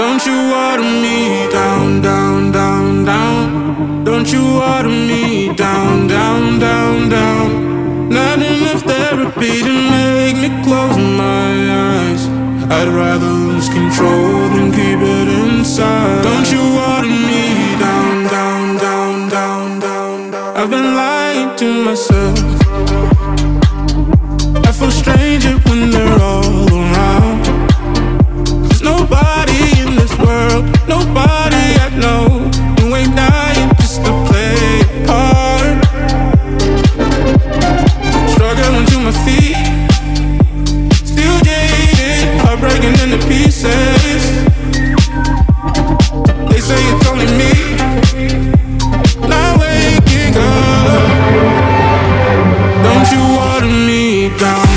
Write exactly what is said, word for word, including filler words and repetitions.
Don't you water me down, down, down, down. Don't you water me down, down, down, down. Not enough therapy to make me close my eyes. I'd rather lose control than keep it inside. Don't you water me down, down, down, down, down, down. I've been lying to myself. I feel stranger when they're all around. There's nobody in this world, nobody I know, who ain't dying just to play a part. Struggling to my feet, still jaded, heart breaking into pieces. They say it's only me, not waking up. Don't you water me down.